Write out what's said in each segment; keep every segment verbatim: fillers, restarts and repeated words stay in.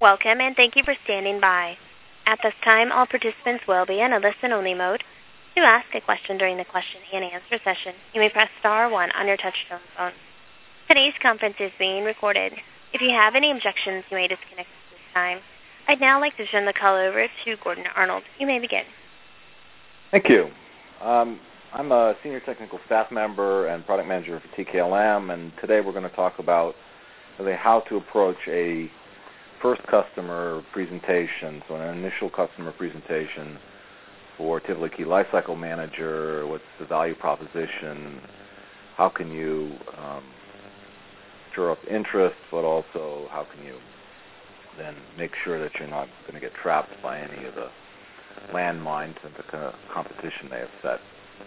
Welcome, and thank you for standing by. At this time, all participants will be in a listen-only mode. To ask a question during the question and answer session, you may press star one on your touch-tone phone. Today's conference is being recorded. If you have any objections, you may disconnect at this time. I'd now like to turn the call over to Gordon Arnold. You may begin. Thank you. Um, I'm a senior technical staff member and product manager for T K L M, and today we're going to talk about really how to approach a first customer presentation, so an initial customer presentation for Tivoli Key Lifecycle Manager. What's the value proposition? How can you um, stir up interest, but also how can you then make sure that you're not going to get trapped by any of the landmines and the kind of competition they have set.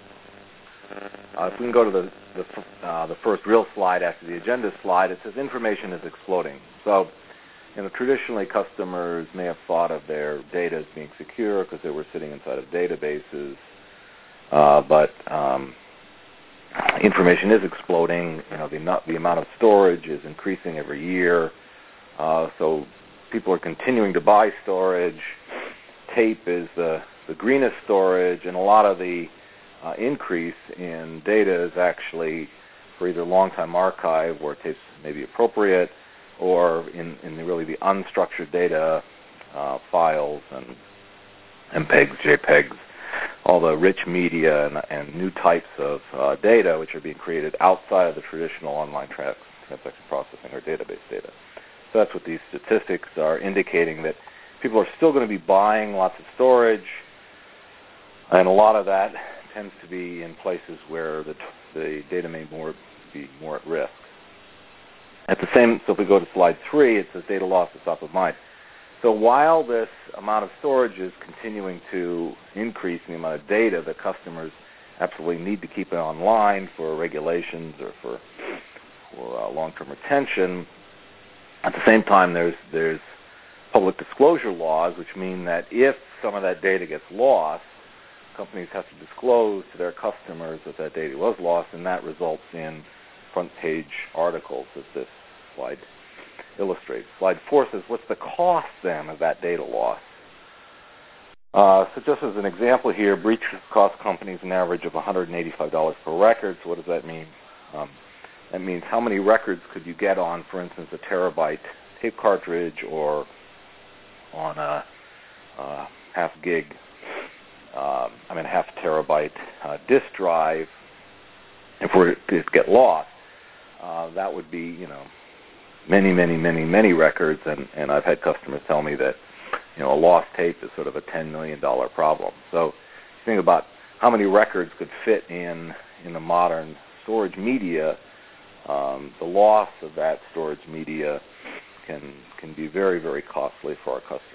Uh, if we can go to the the, uh, the first real slide after the agenda slide, it says information is exploding. So, you know, traditionally customers may have thought of their data as being secure because they were sitting inside of databases, uh, but um, information is exploding. You know, the, the amount of storage is increasing every year, uh, so people are continuing to buy storage. Tape is the, the greenest storage, and a lot of the uh, increase in data is actually for either long-time archive where tapes may be appropriate, or in, in the, really the unstructured data uh, files and M P E Gs, JPEGs, all the rich media and, and new types of uh, data which are being created outside of the traditional online trans- transaction processing or database data. So that's what these statistics are indicating, that people are still going to be buying lots of storage, and a lot of that tends to be in places where the, the data may more be more at risk. At the same, so if we go to slide three, it says data loss is top of mind. So while this amount of storage is continuing to increase in the amount of data that customers absolutely need to keep it online for regulations or for, for uh, long-term retention, at the same time there's there's public disclosure laws, which mean that if some of that data gets lost, companies have to disclose to their customers that that data was lost, and that results in front-page articles, as this slide illustrates. Slide four says, what's the cost, then, of that data loss? Uh, so just as an example here, breaches cost companies an average of one hundred eighty-five dollars per record. So what does that mean? Um, that means how many records could you get on, for instance, a terabyte tape cartridge, or on a, a half gig, uh, I mean half terabyte uh, disk drive. If we're to get lost, uh, that would be, you know, many, many, many, many records, and, and I've had customers tell me that, you know, a lost tape is sort of a ten million dollars problem. So think about how many records could fit in in the modern storage media. Um, the loss of that storage media can can be very, very costly for our customers.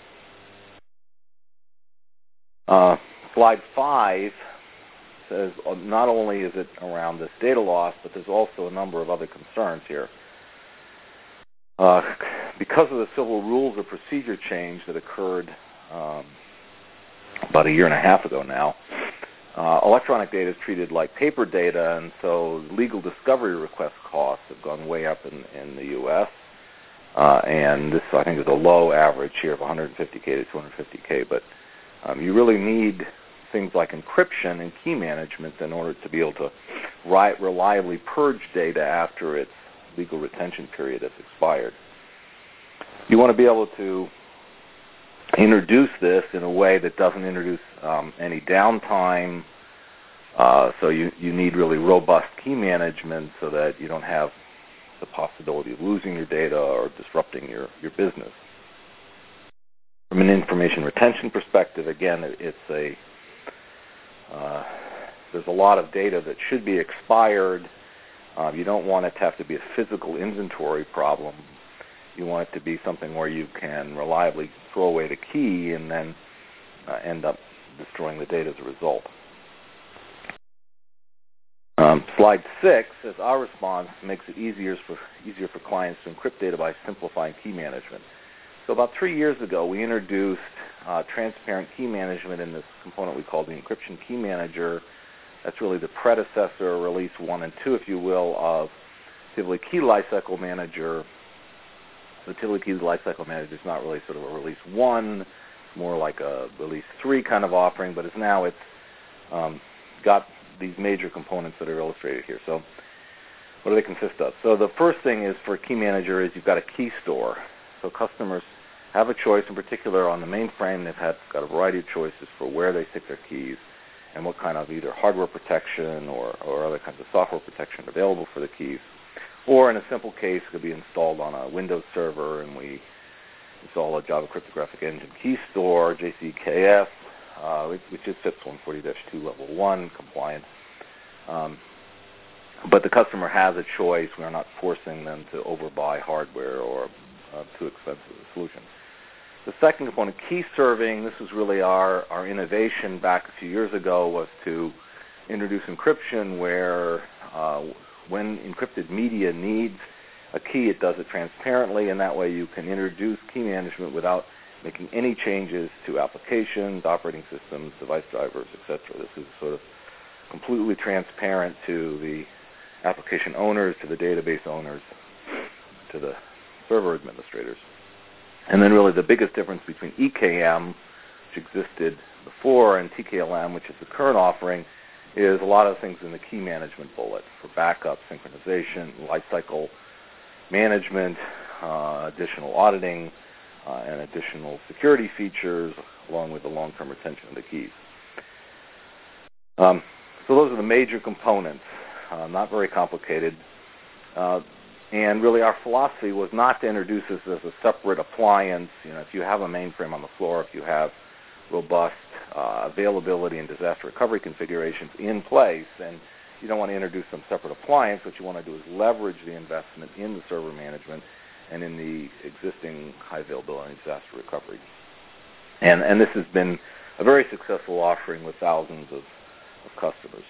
Uh, slide five says not only is it around this data loss, but there's also a number of other concerns here. Uh, because of the civil rules or procedure change that occurred um, about a year and a half ago now, uh, electronic data is treated like paper data, and so legal discovery request costs have gone way up in, in the U S Uh, and this, I think, is a low average here of one hundred fifty K to two hundred fifty K. But um, you really need things like encryption and key management in order to be able to ri- reliably purge data after its legal retention period has expired. You want to be able to introduce this in a way that doesn't introduce um, any downtime. Uh, so you, you need really robust key management so that you don't have the possibility of losing your data or disrupting your, your business. From an information retention perspective, again, it, it's a uh, there's a lot of data that should be expired. Uh, you don't want it to have to be a physical inventory problem. You want it to be something where you can reliably throw away the key and then uh, end up destroying the data as a result. Um, slide six says our response makes it easier for easier for clients to encrypt data by simplifying key management. So about three years ago, we introduced uh, transparent key management in this component we call the Encryption Key Manager. That's really the predecessor, release one and two, if you will, of Tivoli Key Lifecycle Manager. the Tivoli Keys Lifecycle Manager is not really sort of a release one, it's more like a release three kind of offering, but it's now it's um, got these major components that are illustrated here. So what do they consist of? So the first thing is for Key Manager is you've got a key store. So customers have a choice, in particular on the mainframe. They've had, got a variety of choices for where they stick their keys and what kind of either hardware protection or, or other kinds of software protection available for the keys. Or in a simple case, it could be installed on a Windows server, and we install a Java Cryptographic Engine key store, J C K S, uh, which, which is FIPS one forty dash two level one compliant. Um, but the customer has a choice. We're not forcing them to overbuy hardware or uh, too expensive a solution. The second component, key serving, this was really our, our innovation back a few years ago, was to introduce encryption where uh, when encrypted media needs a key, it does it transparently, and that way you can introduce key management without making any changes to applications, operating systems, device drivers, et cetera. This is sort of completely transparent to the application owners, to the database owners, to the server administrators. And then really the biggest difference between E K M, which existed before, and T K L M, which is the current offering, is a lot of things in the key management bullet for backup, synchronization, lifecycle management, uh, additional auditing, uh, and additional security features, along with the long-term retention of the keys. Um, so those are the major components, uh, not very complicated. Uh, And really our philosophy was not to introduce this as a separate appliance. You know, if you have a mainframe on the floor, if you have robust uh, availability and disaster recovery configurations in place, and you don't want to introduce some separate appliance, what you want to do is leverage the investment in the server management and in the existing high availability and disaster recovery. And, and this has been a very successful offering with thousands of, of customers.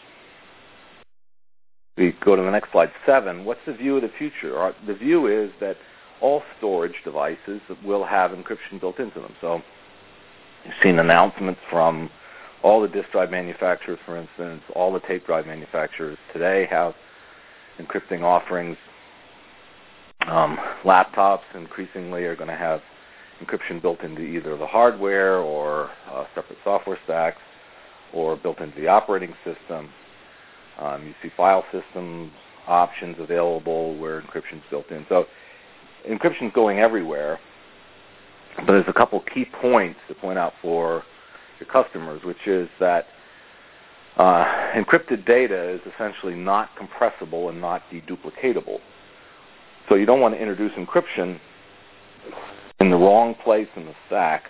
We go to the next slide, seven. What's the view of the future? Our, the view is that all storage devices will have encryption built into them. So you've seen announcements from all the disk drive manufacturers, for instance, all the tape drive manufacturers today have encrypting offerings. Um, laptops increasingly are going to have encryption built into either the hardware or uh, separate software stacks or built into the operating system. Um, you see file system options available where encryption is built in. So encryption is going everywhere, but there's a couple key points to point out for your customers, which is that uh, encrypted data is essentially not compressible and not deduplicatable. So you don't want to introduce encryption in the wrong place in the stack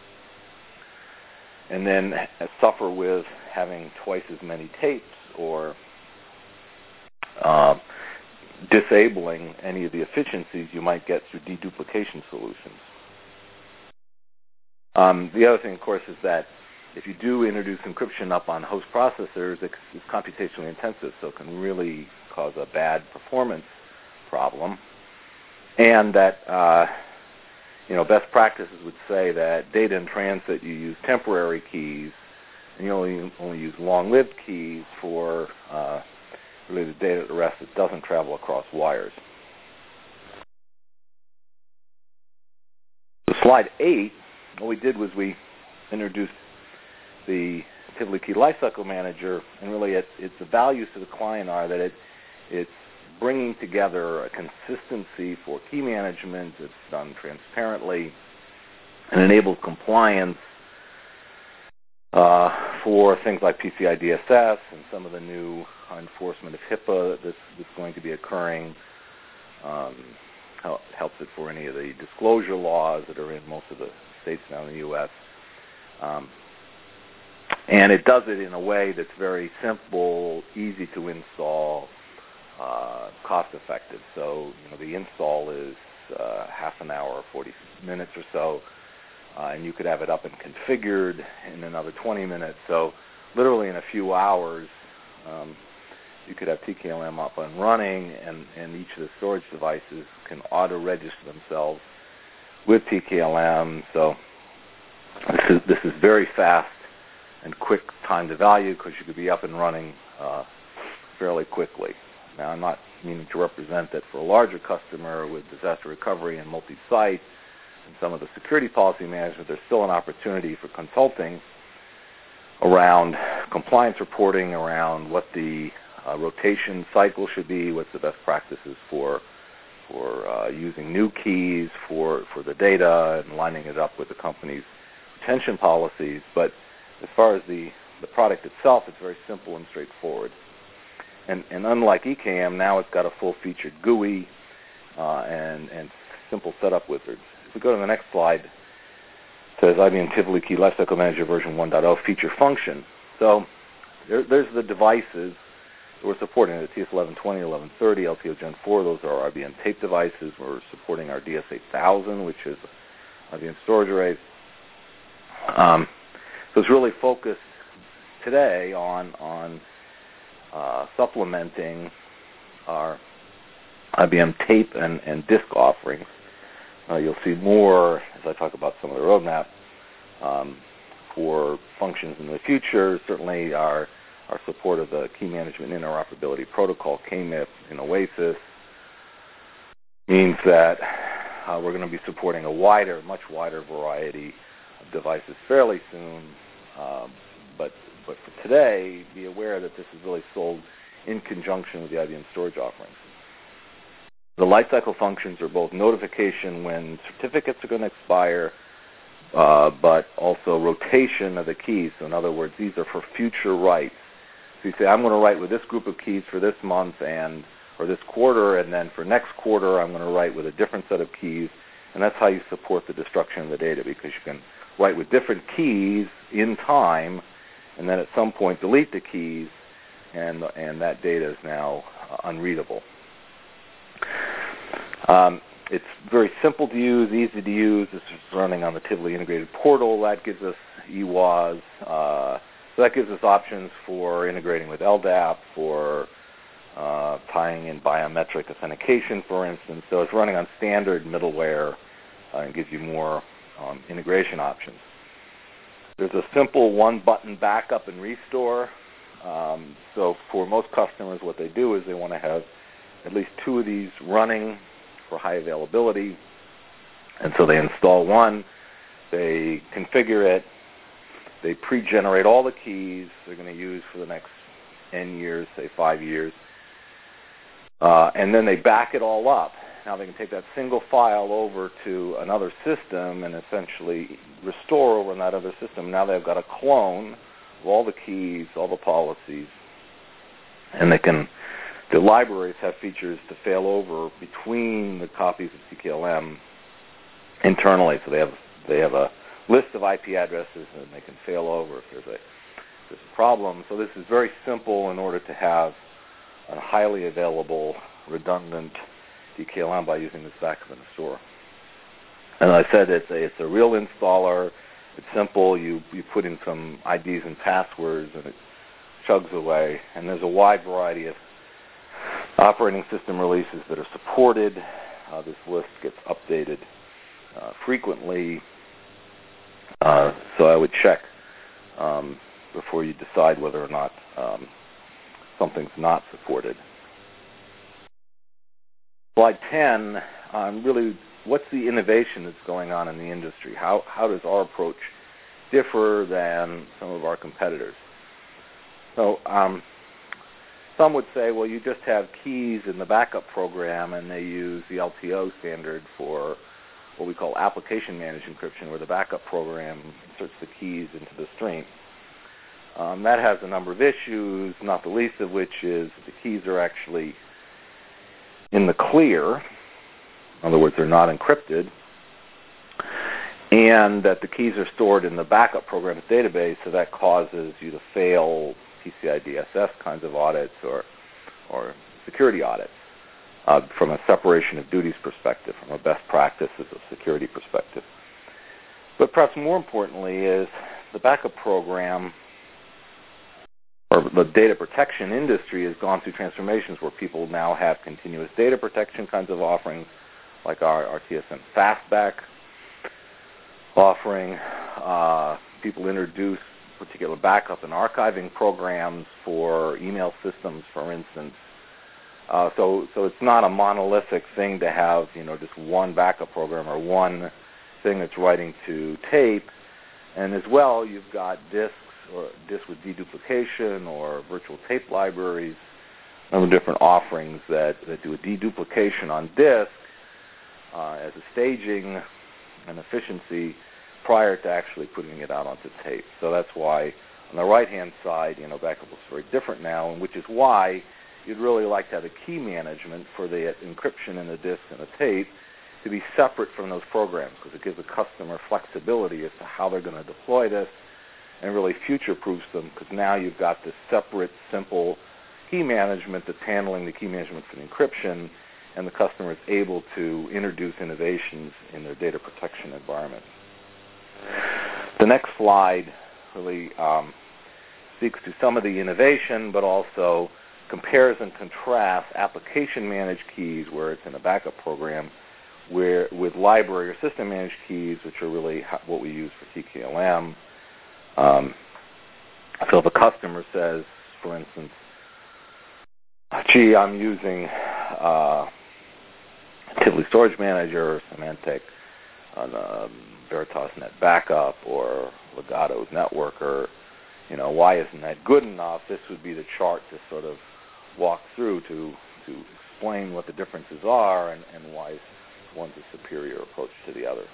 and then suffer with having twice as many tapes or uh, disabling any of the efficiencies you might get through deduplication solutions. Um, the other thing, of course, is that if you do introduce encryption up on host processors, it's, it's computationally intensive, so it can really cause a bad performance problem. And that uh, you know, best practices would say that data in transit, you use temporary keys, and you only only use long-lived keys for uh, really the data at rest that doesn't travel across wires. So slide eight, what we did was we introduced the Tivoli Key Lifecycle Manager, and really it, it, the values to the client are that it, it's bringing together a consistency for key management. It's done transparently and enables compliance uh, for things like P C I D S S and some of the new enforcement of HIPAA that's, that's going to be occurring. Um, helps it for any of the disclosure laws that are in most of the states now in the U S Um, and it does it in a way that's very simple, easy to install, uh, cost-effective. So you know, the install is uh, half an hour, forty minutes or so, uh, and you could have it up and configured in another twenty minutes. So literally in a few hours, um, you could have T K L M up and running, and, and each of the storage devices can auto-register themselves with T K L M. So this is, this is very fast and quick time to value because you could be up and running uh, fairly quickly. Now, I'm not meaning to represent that for a larger customer with disaster recovery and multi-site and some of the security policy management, there's still an opportunity for consulting around compliance reporting, around what the uh, rotation cycle should be, what's the best practices for for uh, using new keys for, for the data and lining it up with the company's retention policies. But as far as the, the product itself, it's very simple and straightforward. And, and unlike E K M, now it's got a full-featured G U I uh, and, and simple setup wizards. If we go to the next slide, it says I B M Tivoli Key Lifecycle Manager version one point oh feature function. So there, there's the devices that we're supporting, the T S eleven twenty, eleven thirty, L T O Gen four. Those are our I B M tape devices. We're supporting our D S eight thousand, which is I B M storage arrays. Um, so it's really focused today on, on uh, supplementing our I B M tape and, and disk offerings. Uh, you'll see more as I talk about some of the roadmap um, for functions in the future. Certainly our our support of the Key Management Interoperability Protocol, K M I P, in Oasis, means that uh, we're going to be supporting a wider, much wider variety of devices fairly soon. Um, but, but for today, be aware that this is really sold in conjunction with the I B M storage offerings. The lifecycle functions are both notification when certificates are going to expire, uh, but also rotation of the keys. So in other words, these are for future writes. So you say, I'm going to write with this group of keys for this month and or this quarter, and then for next quarter, I'm going to write with a different set of keys. And that's how you support the destruction of the data, because you can write with different keys in time, and then at some point delete the keys, and and that data is now uh, unreadable. Um, it's very simple to use, easy to use. This is running on the Tivoli Integrated Portal. That gives us E W A S. Uh, so that gives us options for integrating with L D A P, for uh, tying in biometric authentication, for instance. So it's running on standard middleware uh, and gives you more um, integration options. There's a simple one-button backup and restore. Um, so for most customers, what they do is they want to have at least two of these running for high availability. And so they install one, they configure it, they pre-generate all the keys they're going to use for the next N years, say five years, uh, and then they back it all up. Now they can take that single file over to another system and essentially restore over in that other system. Now they've got a clone of all the keys, all the policies, and they can, the libraries have features to fail over between the copies of C K L M internally. So they have they have a list of I P addresses, and they can fail over if there's a, if there's a problem. So this is very simple in order to have a highly available, redundant D K L M by using this backup and restore. And I said it's a, it's a real installer. It's simple. You, you put in some I Ds and passwords, and it chugs away. And there's a wide variety of operating system releases that are supported. Uh, this list gets updated uh, frequently. Uh, so I would check um, before you decide whether or not um, something's not supported. Slide ten, um, really, what's the innovation that's going on in the industry? How, how does our approach differ than some of our competitors? So um, some would say, well, you just have keys in the backup program, and they use the L T O standard for what we call application managed encryption, where the backup program inserts the keys into the stream. Um, that has a number of issues, not the least of which is the keys are actually in the clear. In other words, they're not encrypted, and that the keys are stored in the backup program's database, so that causes you to fail P C I D S S kinds of audits or, or security audits uh, from a separation of duties perspective, from a best practices of security perspective. But perhaps more importantly is the backup program, or the data protection industry, has gone through transformations where people now have continuous data protection kinds of offerings, like our, our T S M Fastback offering. Uh, people introduce particular backup and archiving programs for email systems, for instance. Uh, so, so it's not a monolithic thing to have, you know, just one backup program or one thing that's writing to tape. And as well, you've got disks or disks with deduplication or virtual tape libraries, a number of different offerings that, that do a deduplication on disk uh, as a staging and efficiency prior to actually putting it out onto tape. So that's why on the right-hand side, you know, backup looks very different now, and which is why you'd really like to have the key management for the encryption in the disk and the tape to be separate from those programs, because it gives the customer flexibility as to how they're going to deploy this and really future-proofs them, because now you've got this separate, simple key management that's handling the key management for the encryption, and the customer is able to introduce innovations in their data protection environment. The next slide really um, speaks to some of the innovation, but also compares and contrasts application-managed keys, where it's in a backup program, where with library or system-managed keys, which are really what we use for T K L M. Um, so if a customer says, for instance, gee, I'm using uh, Tivoli Storage Manager, Symantec on uh, Veritas Net Backup, or Legato's Networker, you know, why isn't that good enough? This would be the chart to sort of walk through to to explain what the differences are and, and why one's a superior approach to the other.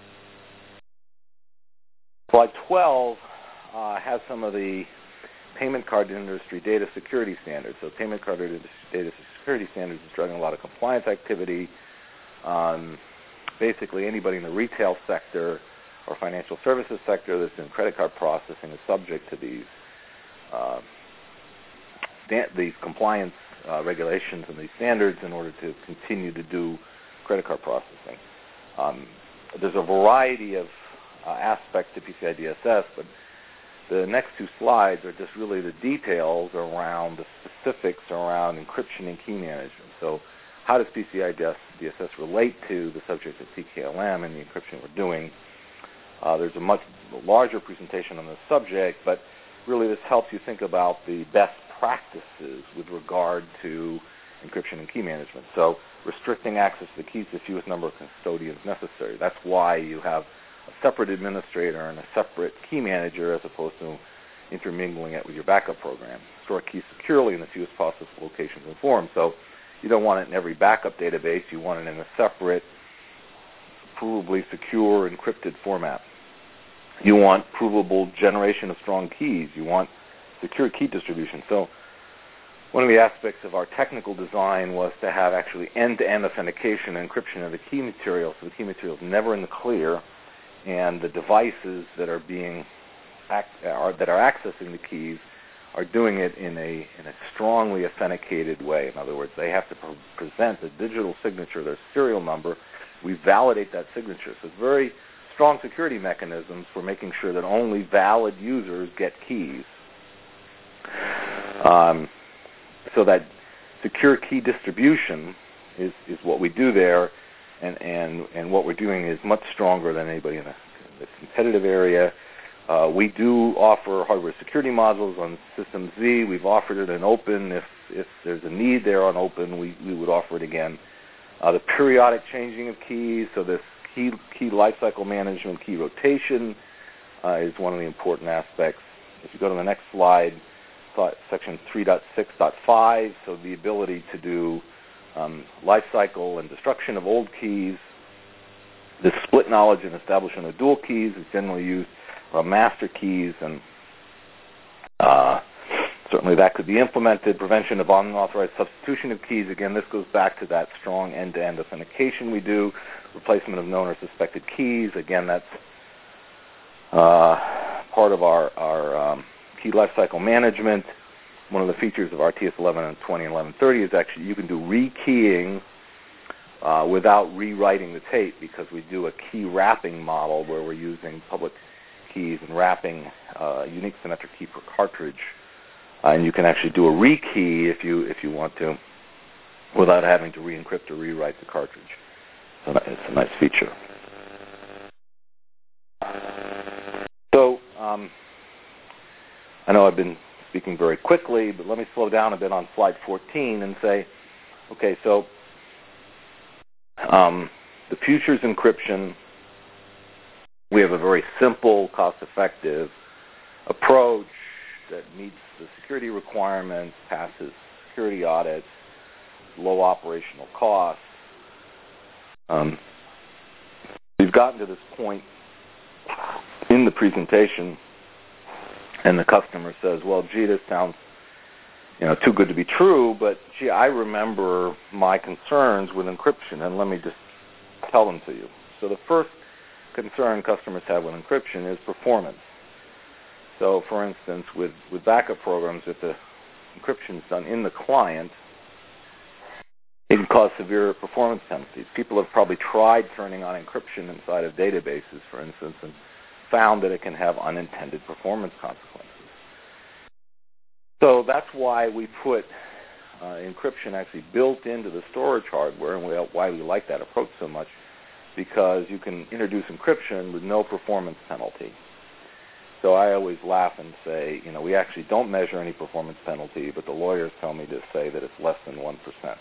Slide twelve uh, has some of the payment card industry data security standards. So payment card industry data security standards is driving a lot of compliance activity. Um, basically, anybody in the retail sector or financial services sector that's in credit card processing is subject to these uh, these compliance uh, regulations and these standards in order to continue to do credit card processing. Um, there's a variety of uh, aspects to P C I D S S, but the next two slides are just really the details around the specifics around encryption and key management. So how does P C I D S S relate to the subject of T K L M and the encryption we're doing? Uh, there's a much larger presentation on this subject, but really this helps you think about the best practices with regard to encryption and key management. So restricting access to the keys to the fewest number of custodians necessary. That's why you have a separate administrator and a separate key manager as opposed to intermingling it with your backup program. Store keys securely in the fewest possible locations and forms. So you don't want it in every backup database. You want it in a separate, provably secure, encrypted format. You want provable generation of strong keys. You want secure key distribution. So one of the aspects of our technical design was to have actually end-to-end authentication and encryption of the key material, so the key material is never in the clear, and the devices that are being are, that are accessing the keys are doing it in a in a strongly authenticated way. In other words, they have to pre- present a digital signature, their serial number. We validate that signature. So it's very strong security mechanisms for making sure that only valid users get keys. Um, so that secure key distribution is, is what we do there, and, and, and what we're doing is much stronger than anybody in the, in the competitive area. Uh, we do offer hardware security modules on System Z. We've offered it in open. If, if there's a need there on open, we, we would offer it again. Uh, the periodic changing of keys, so this key, key lifecycle management, key rotation uh, is one of the important aspects. If you go to the next slide, section three point six point five, so the ability to do um, lifecycle and destruction of old keys. The split knowledge and establishment of dual keys is generally used for master keys, and uh, certainly that could be implemented. Prevention of unauthorized substitution of keys. Again, this goes back to that strong end-to-end authentication we do. Replacement of known or suspected keys. Again, that's uh, part of our, our um, key lifecycle management. One of the features of R T S eleven and twenty and eleven thirty is actually you can do rekeying uh, without rewriting the tape, because we do a key wrapping model where we're using public keys and wrapping uh, unique symmetric key per cartridge. Uh, and you can actually do a rekey if you if you want to, without having to re-encrypt or rewrite the cartridge. So it's a nice feature. So um, I know I've been speaking very quickly, but let me slow down a bit on slide fourteen and say Okay, so um, the future's encryption. We have a very simple, cost-effective approach that meets the security requirements, passes security audits, low operational costs. Um, we've gotten to this point in the presentation, and the customer says, well, gee, this sounds you know, too good to be true, but gee, I remember my concerns with encryption, and let me just tell them to you. So the first concern customers have with encryption is performance. So, for instance, with, with backup programs, if the encryption is done in the client, it can cause severe performance penalties. People have probably tried turning on encryption inside of databases, for instance, and found that it can have unintended performance consequences. So that's why we put uh, encryption actually built into the storage hardware, and we, why we like that approach so much, because you can introduce encryption with no performance penalty. So I always laugh and say, you know, we actually don't measure any performance penalty, but the lawyers tell me to say that it's less than one percent.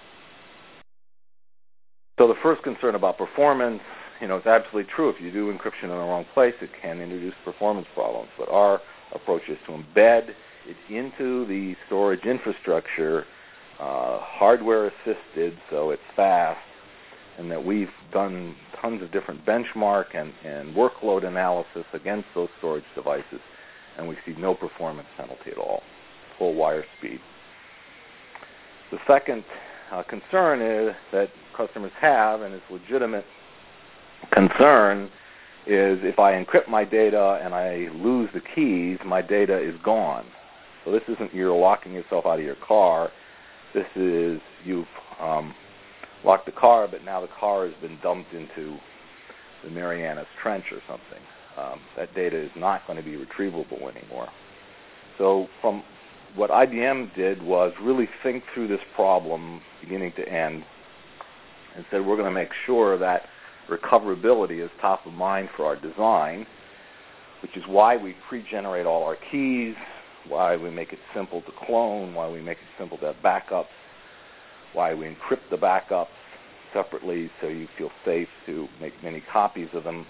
So the first concern about performance, you know, it's absolutely true. If you do encryption in the wrong place, it can introduce performance problems. But our approach is to embed it into the storage infrastructure, uh, hardware-assisted, so it's fast, and that we've done tons of different benchmark and, and workload analysis against those storage devices, and we see no performance penalty at all, full wire speed. The second uh, concern is that customers have, and it's legitimate concern, is if I encrypt my data and I lose the keys, my data is gone. So this isn't you're locking yourself out of your car. This is you've um, locked the car, but now the car has been dumped into the Marianas Trench or something. Um, that data is not going to be retrievable anymore. So from what I B M did was really think through this problem beginning to end and said we're going to make sure that recoverability is top of mind for our design, which is why we pre-generate all our keys, why we make it simple to clone, why we make it simple to have backups, why we encrypt the backups separately so you feel safe to make many copies of them,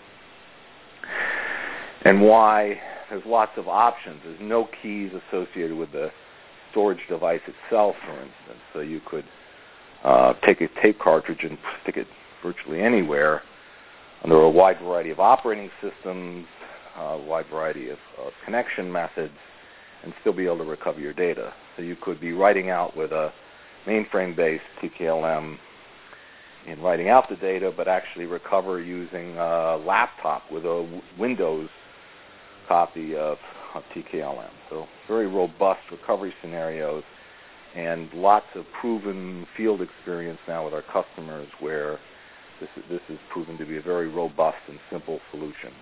and why there's lots of options. There's no keys associated with the storage device itself, for instance, so you could uh, take a tape cartridge and stick it virtually anywhere under a wide variety of operating systems, a wide variety of, of connection methods, and still be able to recover your data. So you could be writing out with a mainframe-based T K L M in writing out the data, but actually recover using a laptop with a Windows copy of, of T K L M. So very robust recovery scenarios and lots of proven field experience now with our customers where this is, this is proven to be a very robust and simple solution.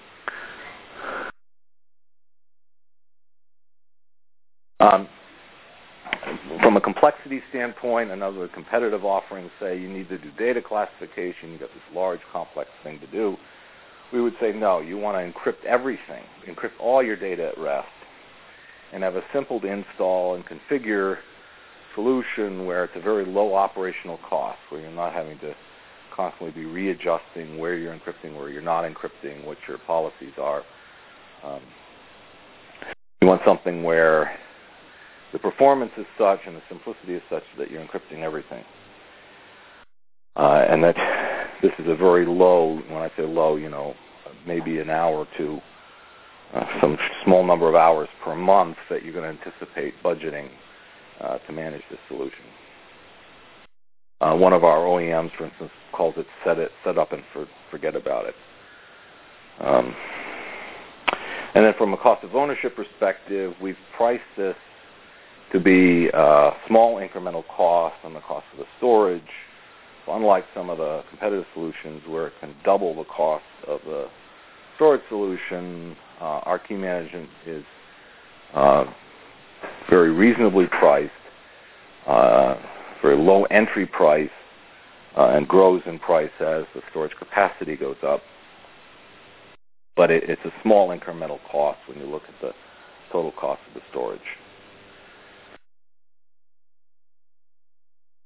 Um, from a complexity standpoint, another competitive offerings say you need to do data classification, you've got this large, complex thing to do. We would say no, you want to encrypt everything, encrypt all your data at rest, and have a simple to install and configure solution where it's a very low operational cost, where you're not having to constantly be readjusting where you're encrypting, where you're not encrypting, what your policies are. Um, you want something where the performance is such and the simplicity is such that you're encrypting everything. Uh, and that this is a very low, when I say low, you know, maybe an hour or two, uh, some small number of hours per month that you're going to anticipate budgeting uh, to manage this solution. Uh, one of our O E Ms, for instance, calls it set it, set up and for, forget about it. Um, and then from a cost of ownership perspective, we've priced this to be a small incremental cost on the cost of the storage. So unlike some of the competitive solutions where it can double the cost of the storage solution, uh, our key management is uh, very reasonably priced, uh, very low entry price, uh, and grows in price as the storage capacity goes up. But it, it's a small incremental cost when you look at the total cost of the storage.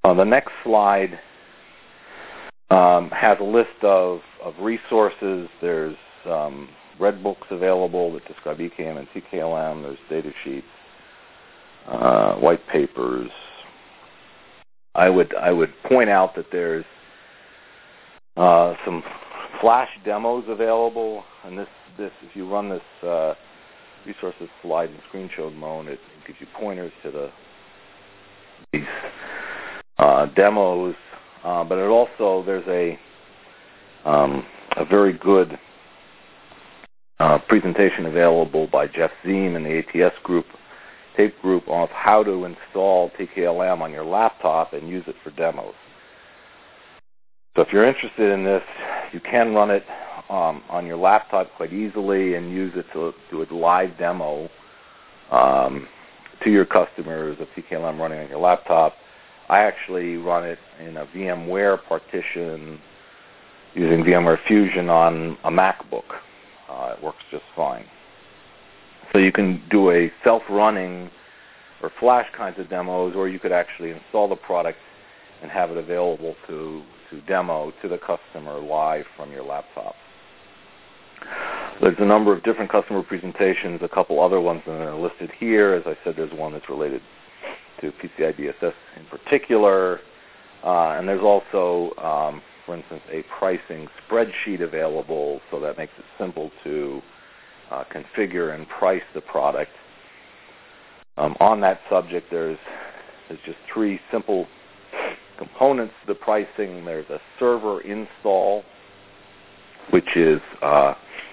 Uh, the next slide um, has a list of, of resources. There's um, red books available that describe E K M and T K L M. There's data sheets, uh, white papers. I would I would point out that there's uh, some flash demos available, and this this if you run this uh, resources slide in screen showed mode, it gives you pointers to the these uh, demos. Uh, but it also there's a um, a very good uh, presentation available by Jeff Zeem in the A T S group. Tape group of how to install T K L M on your laptop and use it for demos. So if you're interested in this, you can run it um, on your laptop quite easily and use it to do a live demo um, to your customers of T K L M running on your laptop. I actually run it in a VMware partition using VMware Fusion on a MacBook. Uh, it works just fine. So you can do a self-running or flash kinds of demos, or you could actually install the product and have it available to, to demo to the customer live from your laptop. There's a number of different customer presentations, a couple other ones that are listed here. As I said, there's one that's related to P C I D S S in particular. Uh, and there's also, um, for instance, a pricing spreadsheet available, so that makes it simple to Uh, configure and price the product. Um, on that subject, there's, there's just three simple components to the pricing. There's a server install, which is uh,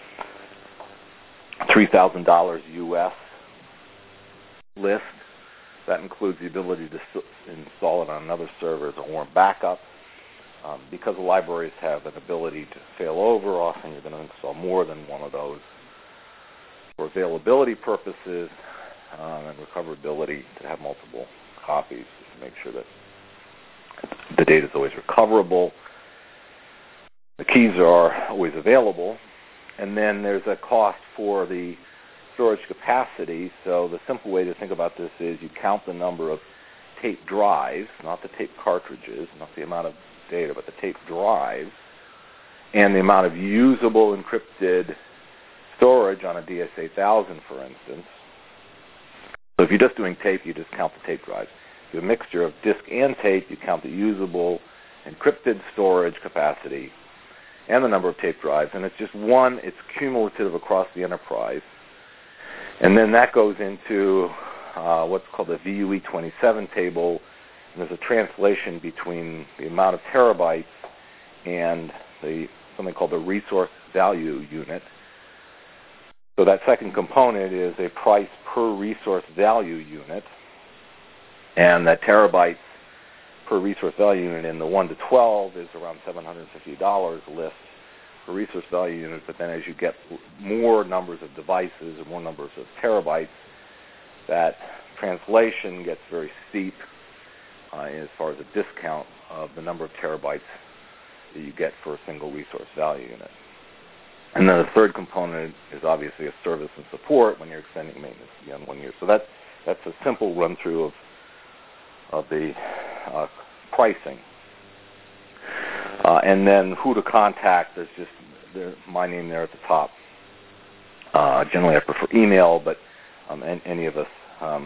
three thousand dollars U S list. That includes the ability to s- install it on another server as a warm backup. Um, because the libraries have an ability to fail over, often you're going to install more than one of those. For availability purposes um, and recoverability, to have multiple copies just to make sure that the data is always recoverable. The keys are always available. And then there's a cost for the storage capacity. So the simple way to think about this is you count the number of tape drives, not the tape cartridges, not the amount of data, but the tape drives, and the amount of usable encrypted storage on a D S eight thousand, for instance. So if you're just doing tape, you just count the tape drives. If you have a mixture of disk and tape, you count the usable encrypted storage capacity and the number of tape drives. And it's just one, it's cumulative across the enterprise. And then that goes into uh, what's called the V U E twenty-seven table. And there's a translation between the amount of terabytes and the something called the resource value unit. So that second component is a price per resource value unit, and that terabytes per resource value unit in the one to twelve is around seven hundred fifty dollars list per resource value unit, but then as you get more numbers of devices and more numbers of terabytes, that translation gets very steep uh, as far as a discount of the number of terabytes that you get for a single resource value unit. And then the third component is obviously a service and support when you're extending maintenance beyond one year. So that's that's a simple run through of of the uh, pricing. Uh, and then who to contact. There's just the, my name there at the top. Uh, generally, I prefer email, but um, and, any of us. Um,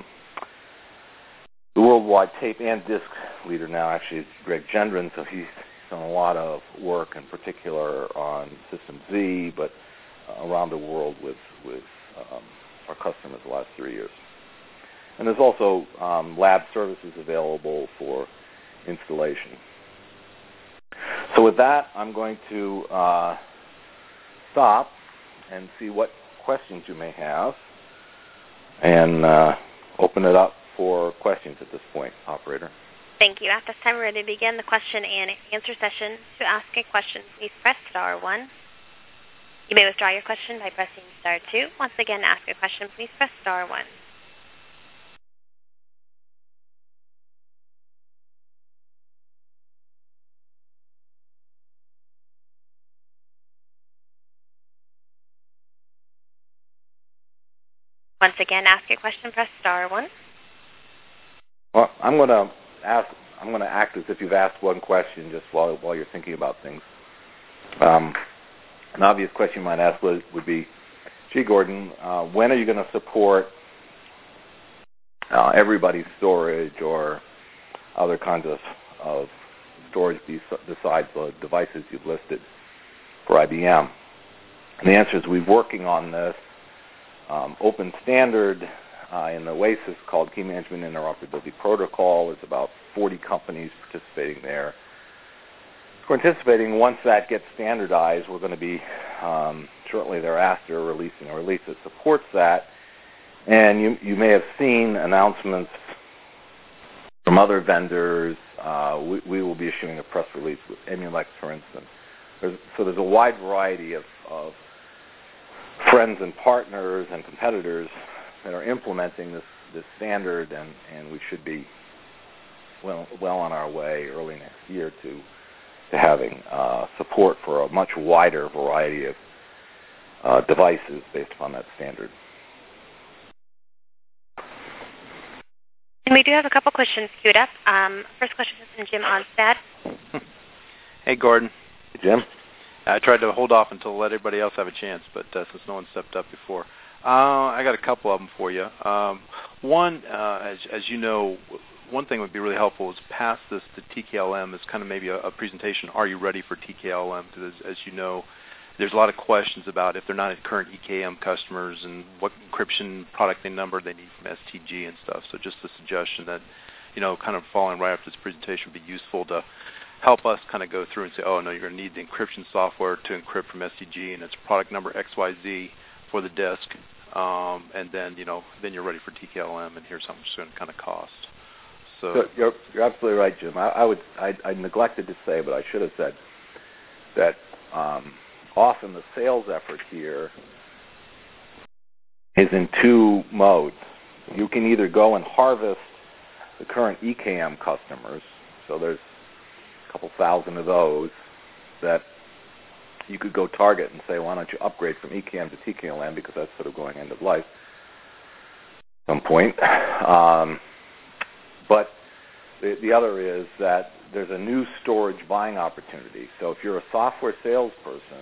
the worldwide tape and disc leader now actually is Greg Gendron, so he's done a lot of work, in particular on System Z, but uh, around the world with with um, our customers the last three years. And there's also um, lab services available for installation. So with that, I'm going to uh, stop and see what questions you may have, and uh, open it up for questions at this point, operator. Thank you. At this time, we're ready to begin the question and answer session. To ask a question, please press star one. You may withdraw your question by pressing star two. Once again, to ask a question, please press star one. Once again, ask a question, press star one. Well, I'm going to ask I'm going to act as if you've asked one question just while while you're thinking about things. Um, an obvious question you might ask would, would be, gee, Gordon, uh, when are you going to support uh, everybody's storage or other kinds of, of storage besides the devices you've listed for I B M? And the answer is we're working on this um, open standard uh, in the OASIS called Key Management Interoperability Protocol. There's about forty companies participating there. We're anticipating once that gets standardized, we're going to be um, shortly thereafter releasing a release that supports that. And you, you may have seen announcements from other vendors. Uh, we, we will be issuing a press release with Emulex, for instance. There's, so there's a wide variety of, of friends and partners and competitors that are implementing this, this standard, and, and we should be well, well on our way early next year to to having uh, support for a much wider variety of uh, devices based upon that standard. And we do have a couple questions queued up. Um, first question is from Jim Onstad. Hey, Gordon. Hey, Jim. I tried to hold off until let everybody else have a chance, but uh, since no one stepped up before. Uh, I got a couple of them for you. Um, one, uh, as, as you know, one thing would be really helpful is pass this to T K L M as kind of maybe a, a presentation. Are you ready for T K L M? Because as, as you know, there's a lot of questions about if they're not current E K M customers and what encryption product they number they need from S T G and stuff. So just a suggestion that, you know, kind of following right after this presentation would be useful to help us kind of go through and say, oh, no, you're going to need the encryption software to encrypt from S T G, and it's product number X Y Z for the disk. Um, and then, you know, then you're ready for T K L M, and here's how much it's going to kind of cost. So, so you're, you're absolutely right, Jim. I, I would I, I neglected to say, but I should have said that um, often the sales effort here is in two modes. You can either go and harvest the current E K M customers, so there's a couple thousand of those that you could go target and say, why don't you upgrade from E K M to T K L M, because that's sort of going end of life at some point. Um, but the, the other is that there's a new storage buying opportunity. So if you're a software salesperson,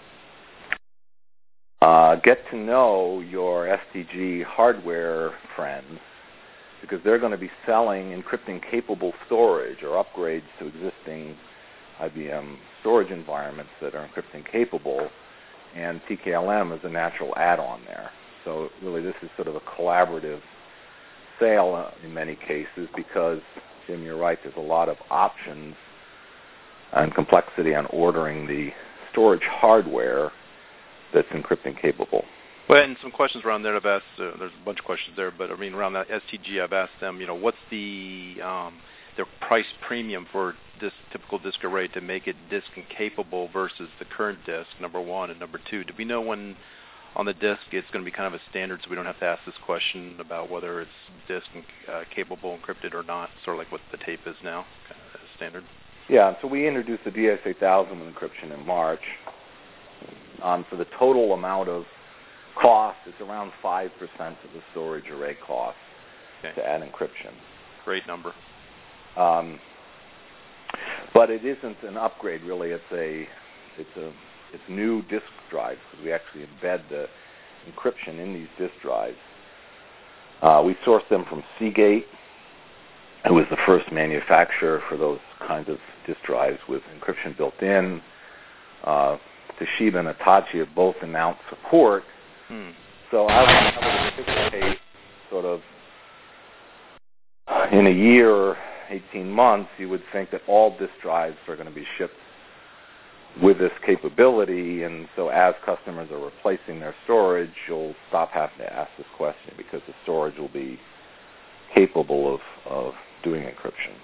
uh, get to know your S T G hardware friends, because they're going to be selling encrypting-capable storage or upgrades to existing I B M storage environments that are encrypting-capable, and T K L M is a natural add-on there. So really this is sort of a collaborative sale in many cases, because, Jim, you're right, there's a lot of options and complexity on ordering the storage hardware that's encrypting-capable. Well, and some questions around there I've asked, uh, there's a bunch of questions there, but I mean around that S T G I've asked them, you know, what's the um, their price premium for this typical disk array to make it disk capable versus the current disk, number one, and number two, do we know when on the disk it's going to be kind of a standard, so we don't have to ask this question about whether it's disk uh, capable encrypted or not, sort of like what the tape is now, kind of standard? Yeah, so we introduced the D S eight thousand encryption in March. Um, for the total amount of cost, it's around five percent of the storage array cost okay. to add encryption. Great number. Um, but it isn't an upgrade, really. It's a it's a it's new disk drives, because we actually embed the encryption in these disk drives. Uh, we sourced them from Seagate, who was the first manufacturer for those kinds of disk drives with encryption built in. Uh, Toshiba and Hitachi have both announced support. Hmm. So I would, I would anticipate sort of in a year or eighteen months, you would think that all disk drives are going to be shipped with this capability, and so as customers are replacing their storage, you'll stop having to ask this question, because the storage will be capable of, of doing encryption.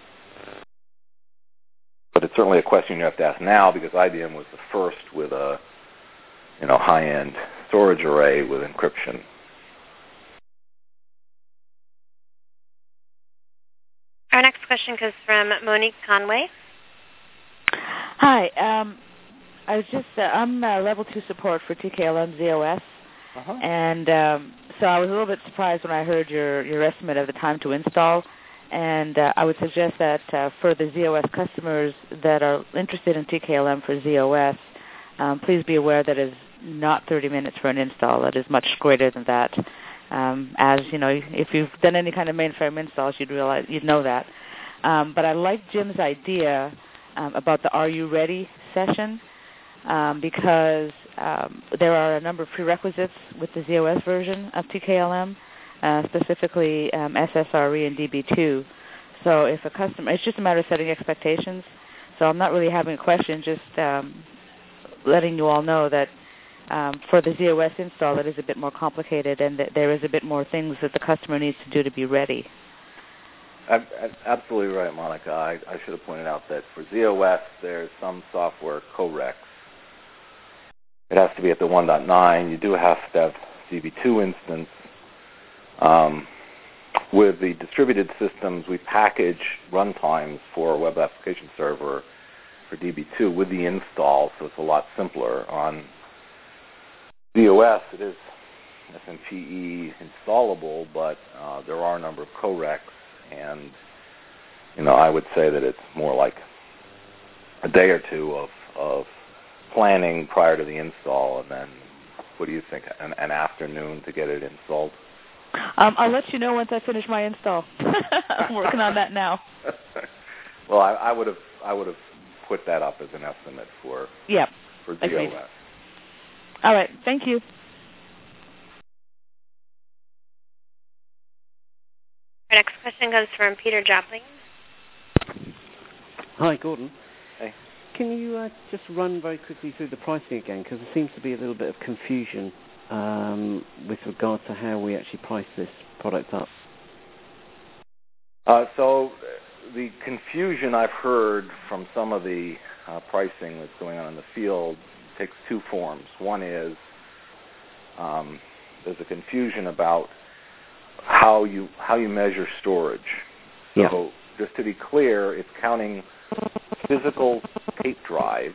But it's certainly a question you have to ask now, because I B M was the first with a you know high-end storage array with encryption. Our next question comes from Monique Conway. Hi, um, I was just uh, I'm uh, level two support for T K L M Z O S, uh-huh. and um, so I was a little bit surprised when I heard your, your estimate of the time to install. And uh, I would suggest that uh, for the Z O S customers that are interested in T K L M for Z O S, um, please be aware that it's not thirty minutes for an install. It is much greater than that. Um, as you know, if you've done any kind of mainframe installs, you'd realize you'd know that. Um, but I like Jim's idea um, about the Are You Ready session um, because um, there are a number of prerequisites with the Z O S version of T K L M, uh, specifically um, S S R E and D B two. So if a customer, it's just a matter of setting expectations. So I'm not really having a question, just um, letting you all know that Um, for the Z O S install, it is a bit more complicated, and that there is a bit more things that the customer needs to do to be ready. I'm, I'm absolutely right, Monica. I, I should have pointed out that for Z O S, there's some software corrects. It has to be at the one point nine. You do have to have D B two instance. Um, with the distributed systems, we package runtimes for a web application server for D B two with the install, so it's a lot simpler. On Z O S, it is S M T E installable, but uh, there are a number of corrects, and you know I would say that it's more like a day or two of, of planning prior to the install, and then what do you think? An, an afternoon to get it installed? Um, I'll let you know once I finish my install. I'm working on that now. Well, I, I would have I would have put that up as an estimate for yep. for Z O S. Agreed. All right. Thank you. Our next question comes from Peter Jopling. Hi, Gordon. Hey. Can you uh, just run very quickly through the pricing again? Because there seems to be a little bit of confusion um, with regard to how we actually price this product up. Uh, so the confusion I've heard from some of the uh, pricing that's going on in the field takes two forms. One is um, there's a confusion about how you how you measure storage. So yeah. just to be clear, it's counting physical tape drives,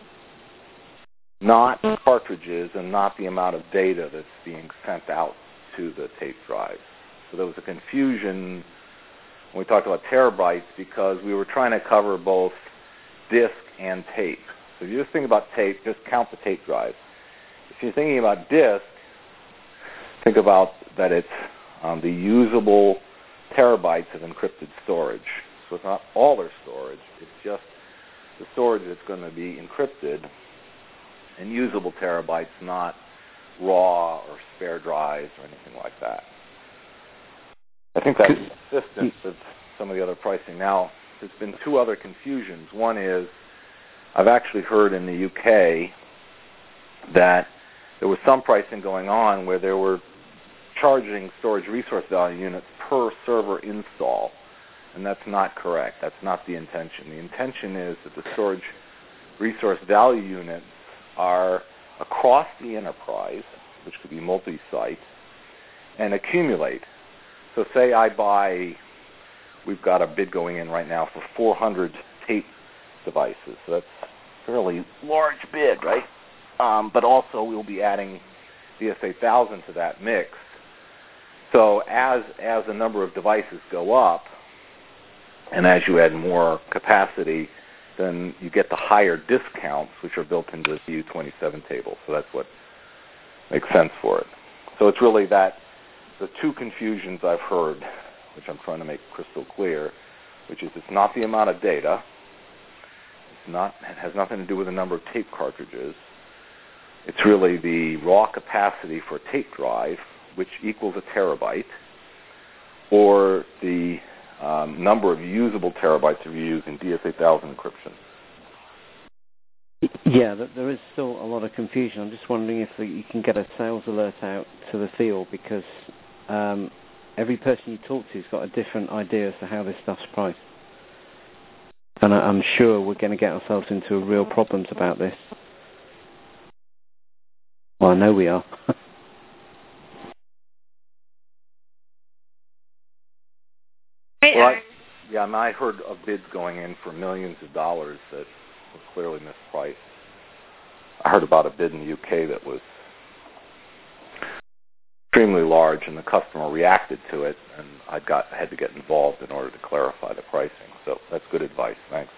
not cartridges, and not the amount of data that's being sent out to the tape drives. So there was a confusion when we talked about terabytes because we were trying to cover both disk and tape. So if you just think about tape, just count the tape drives. If you're thinking about disk, think about that it's um, the usable terabytes of encrypted storage. So it's not all their storage, it's just the storage that's going to be encrypted and usable terabytes, not raw or spare drives or anything like that. I think that's consistent with some of the other pricing. Now, there's been two other confusions. One is I've actually heard in the U K that there was some pricing going on where they were charging storage resource value units per server install, and that's not correct. That's not the intention. The intention is that the storage resource value units are across the enterprise, which could be multi-site, and accumulate. So say I buy, we've got a bid going in right now for four hundred tape devices. So that's a fairly large bid, right? Um, but also we'll be adding D S eight thousand to that mix. So as as the number of devices go up, and as you add more capacity, then you get the higher discounts, which are built into the U twenty-seven table. So that's what makes sense for it. So it's really that the two confusions I've heard, which I'm trying to make crystal clear, which is it's not the amount of data. It's not. It has nothing to do with the number of tape cartridges. It's really the raw capacity for a tape drive, which equals a terabyte, or the um, number of usable terabytes that you use in D S eight thousand encryption. Yeah, there is still a lot of confusion. I'm just wondering if you can get a sales alert out to the field, because um, every person you talk to has got a different idea as to how this stuff's priced. And I'm sure we're going to get ourselves into real problems about this. Well, I know we are. Well, I, yeah, I, mean, I heard of bids going in for millions of dollars that were clearly mispriced. I heard about a bid in the U K that was extremely large, and the customer reacted to it, and I got had to get involved in order to clarify the pricing. So that's good advice. Thanks.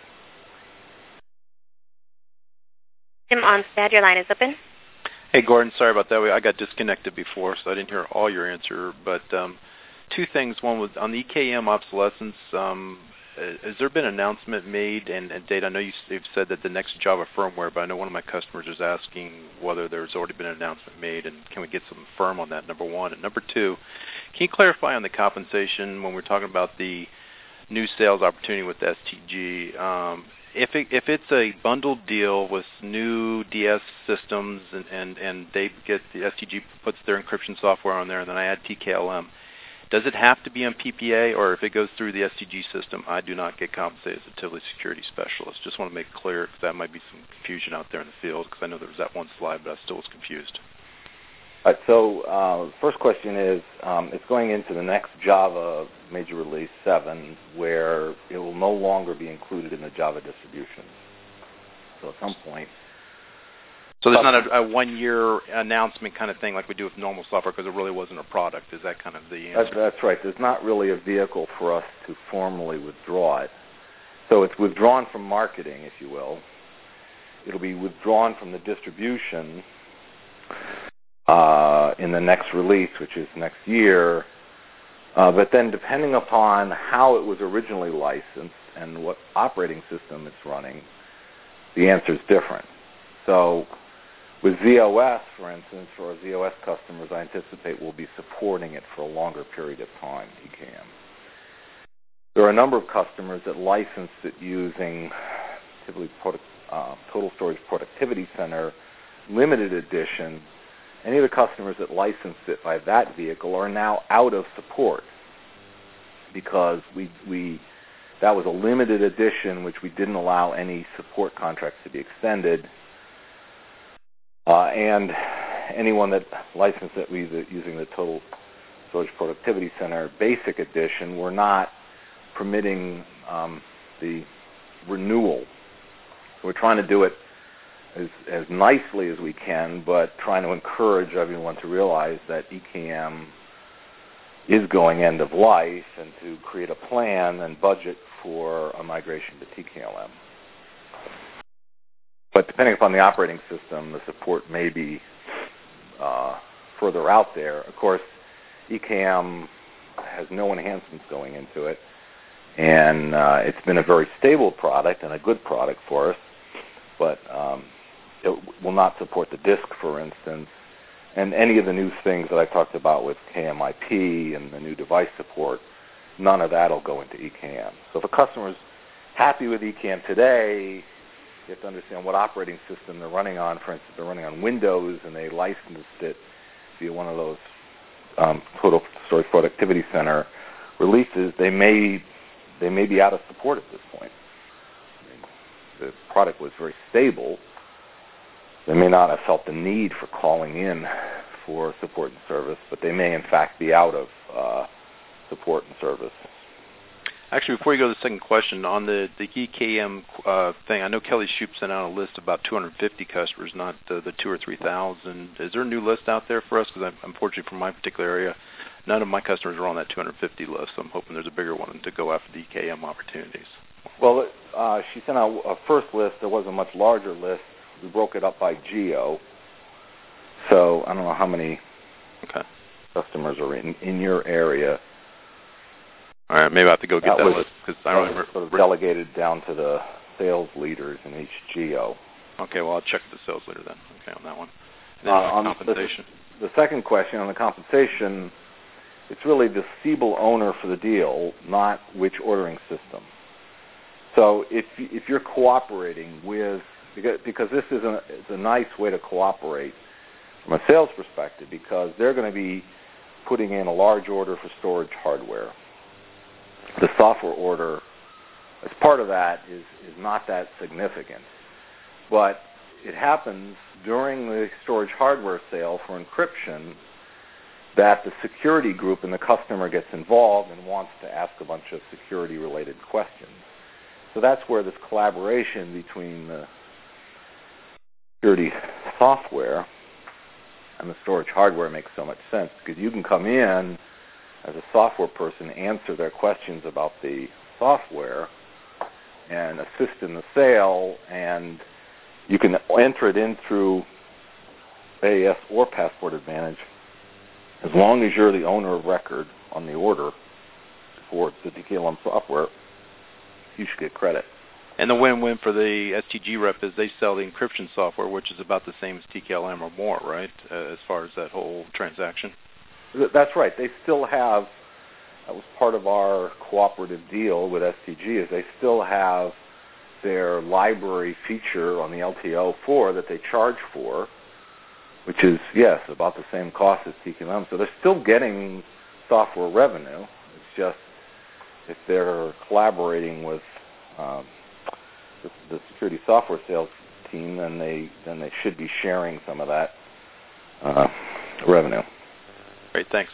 Jim Onstad, your line is open. Hey, Gordon, sorry about that. I got disconnected before, so I didn't hear all your answer. But um, two things. One was on the E K M obsolescence. Um, has there been an announcement made and, and date? I know you, you've said that the next Java firmware, but I know one of my customers is asking whether there's already been an announcement made, and can we get some firm on that, number one? And number two, can you clarify on the compensation when we're talking about the new sales opportunity with S T G? Um, If it, if it's a bundled deal with new D S systems and, and, and they get the S T G puts their encryption software on there and then I add T K L M, does it have to be on P P A, or if it goes through the S T G system, I do not get compensated as a Tivoli security specialist? Just want to make it clear because that might be some confusion out there in the field because I know there was that one slide, but I still was confused. All right, so uh, the first question is, um, it's going into the next Java major release seven, where it will no longer be included in the Java distribution. So at some point... So there's not a, a one-year announcement kind of thing like we do with normal software because it really wasn't a product. Is that kind of the answer? That's, that's right. There's not really a vehicle for us to formally withdraw it. So it's withdrawn from marketing, if you will. It'll be withdrawn from the distribution Uh, in the next release, which is next year. Uh, but then depending upon how it was originally licensed and what operating system it's running, the answer is different. So with Z O S, for instance, for our Z O S customers, I anticipate we'll be supporting it for a longer period of time, E K M. There are a number of customers that licensed it using typically product, uh, Total Storage Productivity Center limited edition. Any of the customers that licensed it by that vehicle are now out of support because we we that was a limited edition which we didn't allow any support contracts to be extended. Uh, and anyone that licensed it using the Total Storage Productivity Center Basic Edition, we're not permitting um, the renewal. So we're trying to do it As, as nicely as we can, but trying to encourage everyone to realize that E K M is going end of life and to create a plan and budget for a migration to T K L M. But depending upon the operating system, the support may be uh, further out there. Of course, E K M has no enhancements going into it, and uh, it's been a very stable product and a good product for us, but um, it will not support the disk, for instance, and any of the new things that I talked about with K M I P and the new device support, none of that will go into E K M. So if a customer is happy with E K M today, you have to understand what operating system they're running on. For instance, they're running on Windows and they licensed it via one of those um, Total Storage Productivity Center releases, they may they may be out of support at this point. I mean, the product was very stable. They may not have felt the need for calling in for support and service, but they may, in fact, be out of uh, support and service. Actually, before you go to the second question, on the, the E K M uh, thing, I know Kelly Shoup sent out a list of about two hundred fifty customers, not the, the two or three thousand. Is there a new list out there for us? Because unfortunately, from my particular area, none of my customers are on that two hundred fifty list. So I'm hoping there's a bigger one to go after the E K M opportunities. Well, uh, she sent out a first list. There was a much larger list. We broke it up by geo. So I don't know how many okay. customers are in, in your area. All right, maybe I have to go get that, that was, list because I don't remember. Sort of delegated down to the sales leaders in each geo. Okay, well I'll check the sales leader then. Okay, on that one. And then uh, on compensation. The, the second question on the compensation, it's really the Siebel owner for the deal, not which ordering system. So if if you're cooperating with Because, because this is a, it's a nice way to cooperate from a sales perspective because they're going to be putting in a large order for storage hardware. The software order, as part of that, is, is not that significant. But it happens during the storage hardware sale for encryption that the security group and the customer gets involved and wants to ask a bunch of security-related questions. So that's where this collaboration between the security software and the storage hardware makes so much sense, because you can come in as a software person, answer their questions about the software, and assist in the sale, and you can enter it in through A A S or Passport Advantage. As long as you're the owner of record on the order for the T K L M software, you should get credit. And the win-win for the S T G rep is they sell the encryption software, which is about the same as T K L M or more, right, uh, as far as that whole transaction? That's right. They still have, that was part of our cooperative deal with S T G, is they still have their library feature on the L T O four that they charge for, which is, yes, about the same cost as T K L M. So they're still getting software revenue. It's just if they're collaborating with um, the, the security software sales team, then they then they should be sharing some of that uh, revenue. Great, thanks.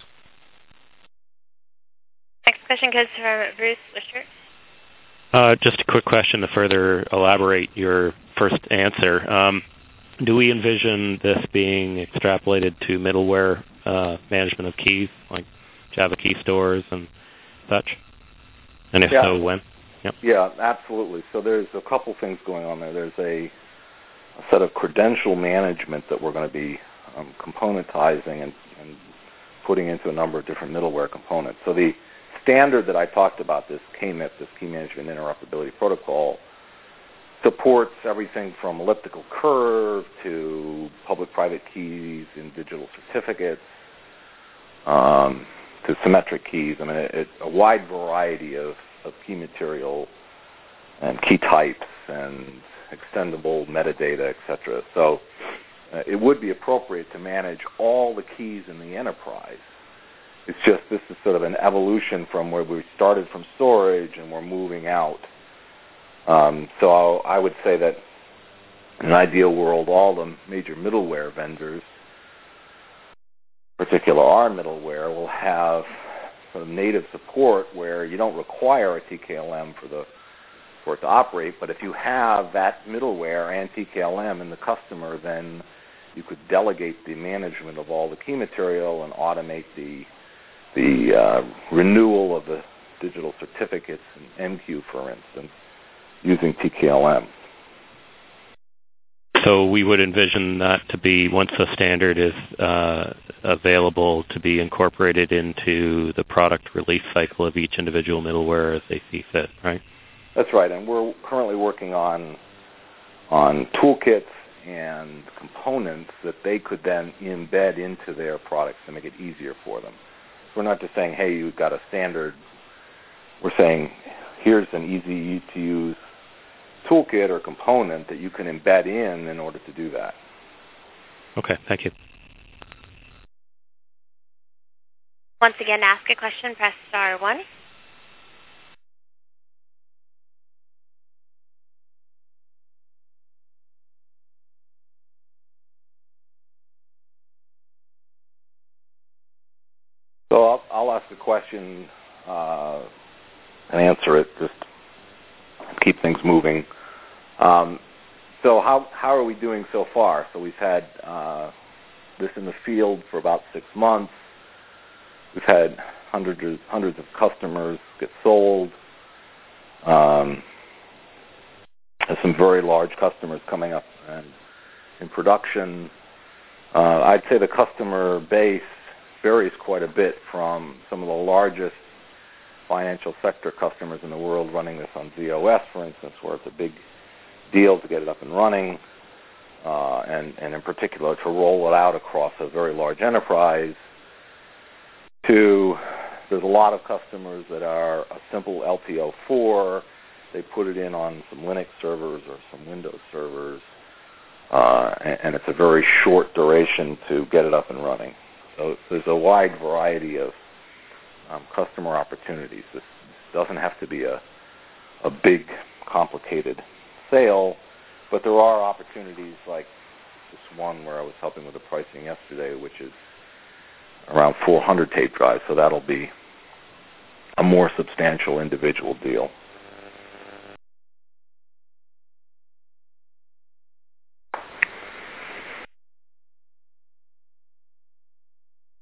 Next question goes from Bruce Wishart. Uh, just a quick question to further elaborate your first answer. Um, do we envision this being extrapolated to middleware uh, management of keys, like Java key stores and such? And if yeah. so, when? Yep. Yeah, absolutely. So there's a couple things going on there. There's a, a set of credential management that we're going to be um, componentizing and, and putting into a number of different middleware components. So the standard that I talked about, this K M I P, this Key Management Interoperability Protocol, supports everything from elliptical curve to public-private keys in digital certificates um, to symmetric keys. I mean, it, it, a wide variety of, of key material and key types and extendable metadata, et cetera. So uh, it would be appropriate to manage all the keys in the enterprise. It's just this is sort of an evolution from where we started from storage and we're moving out. Um, so I'll, I would say that in an ideal world, all the major middleware vendors, particular our middleware, will have sort of native support where you don't require a T K L M for the for it to operate. But if you have that middleware and T K L M in the customer, then you could delegate the management of all the key material and automate the the uh, renewal of the digital certificates in M Q, for instance, using T K L M. So we would envision that to be, once the standard is uh, available, to be incorporated into the product release cycle of each individual middleware as they see fit, right? That's right, and we're currently working on on toolkits and components that they could then embed into their products to make it easier for them. So we're not just saying, hey, you've got a standard. We're saying, here's an easy-to-use toolkit or component that you can embed in in order to do that. Okay, thank you. Once again, to ask a question, press star one. So I'll, I'll ask a question uh, and answer it, just keep things moving. Um, so how how are we doing so far? So we've had uh, this in the field for about six months. We've had hundreds of, hundreds of customers get sold. Um, there's some very large customers coming up and in production. Uh, I'd say the customer base varies quite a bit from some of the largest financial sector customers in the world running this on Z O S, for instance, where it's a big deal to get it up and running, uh, and, and in particular to roll it out across a very large enterprise, to there's a lot of customers that are a simple L T O four. They put it in on some Linux servers or some Windows servers, uh, and, and it's a very short duration to get it up and running. So there's a wide variety of um, customer opportunities. This doesn't have to be a, a big, complicated sale, but there are opportunities like this one where I was helping with the pricing yesterday, which is around four hundred tape drives, so that'll be a more substantial individual deal.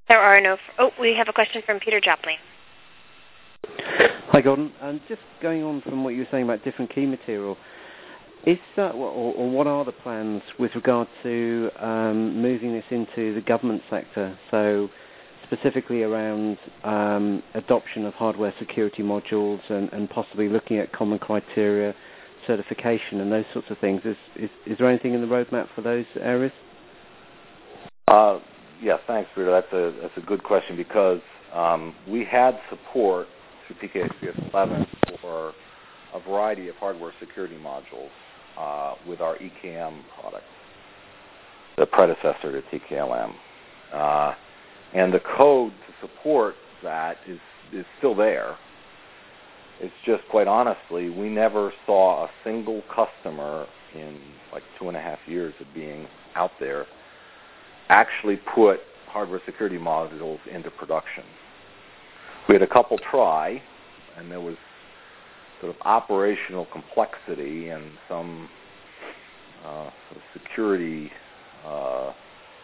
There are no... Oh, we have a question from Peter Joplin. Hi, Gordon. Um, just going on from what you were saying about different key material, is that, or, or what are the plans with regard to um, moving this into the government sector? So specifically around um, adoption of hardware security modules and, and possibly looking at common criteria, certification, and those sorts of things. Is, is, is there anything in the roadmap for those areas? Uh, yeah, thanks, Peter. That's a that's a good question because um, we had support through P K I C S eleven for a variety of hardware security modules uh, with our E K M product, the predecessor to T K L M. Uh, and the code to support that is, is still there. It's just, quite honestly, we never saw a single customer in like two and a half years of being out there actually put hardware security modules into production. We had a couple try, and there was sort of operational complexity and some uh, sort of security. Uh,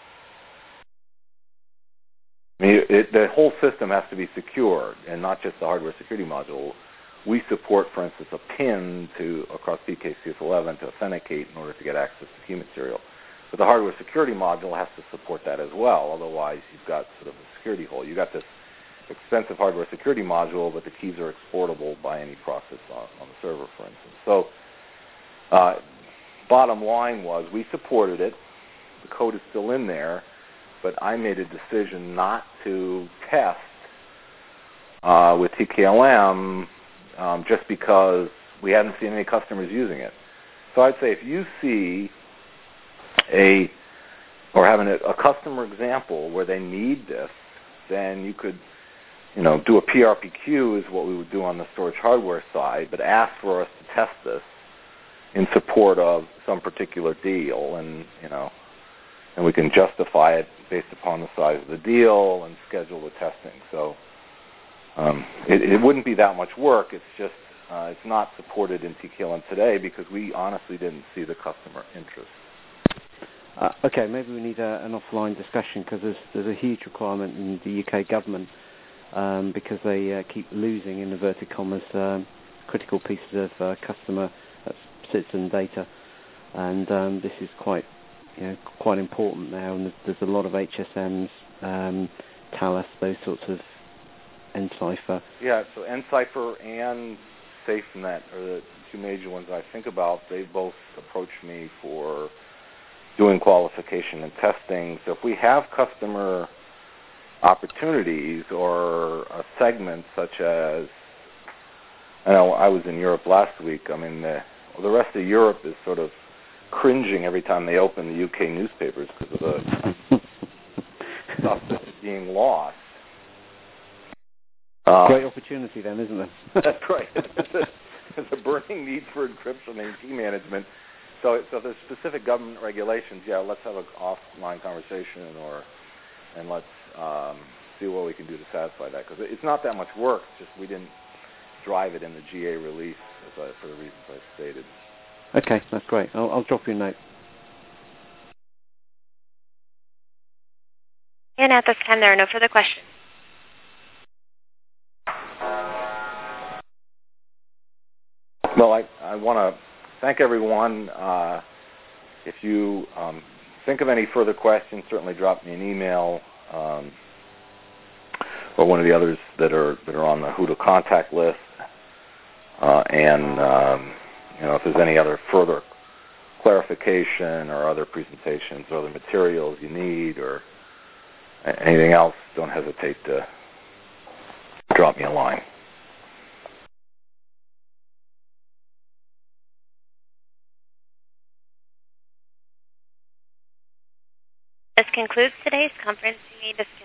I mean, it, the whole system has to be secured, and not just the hardware security module. We support, for instance, a PIN to across P K I C S eleven to authenticate in order to get access to key material. But the hardware security module has to support that as well. Otherwise, you've got sort of a security hole. You've got this expensive hardware security module, but the keys are exportable by any process on, on the server, for instance. So uh, bottom line was we supported it. The code is still in there, but I made a decision not to test uh, with T K L M um, just because we hadn't seen any customers using it. So I'd say if you see a or having a, a customer example where they need this, then you could, you know, do a P R P Q is what we would do on the storage hardware side, but ask for us to test this in support of some particular deal, and you know, and we can justify it based upon the size of the deal and schedule the testing. So um, it, it wouldn't be that much work. It's just uh, it's not supported in T K L M today because we honestly didn't see the customer interest. Uh, okay, maybe we need a, an offline discussion because there's, there's a huge requirement in the U K government um, because they uh, keep losing, in inverted commas, um, critical pieces of uh, customer uh, citizen data, and um, this is quite, you know, quite important now. And there's, there's a lot of H S Ms, um, Thales, those sorts of Encipher. Yeah, so Encipher and SafeNet are the two major ones I think about. They both approached me for doing qualification and testing. So if we have customer opportunities or a segment such as, I know I was in Europe last week. I mean, the, well, the rest of Europe is sort of cringing every time they open the U K newspapers because of the stuff that's being lost. Um, Great opportunity then, isn't it? That's right. There's a burning need for encryption and key management. So, so if there's specific government regulations, yeah, let's have an offline conversation, or and let's um, see what we can do to satisfy that. Because it's not that much work. It's just we didn't drive it in the G A release as I, for the reasons I stated. Okay, that's great. I'll, I'll drop you a note. And at this time, there are no further questions. Well, I, I want to thank everyone. Uh, if you um, think of any further questions, certainly drop me an email um, or one of the others that are that are on the H U D A contact list. Uh, and um, you know, if there's any other further clarification or other presentations or other materials you need or anything else, don't hesitate to drop me a line. This concludes today's conference. You may disconnect.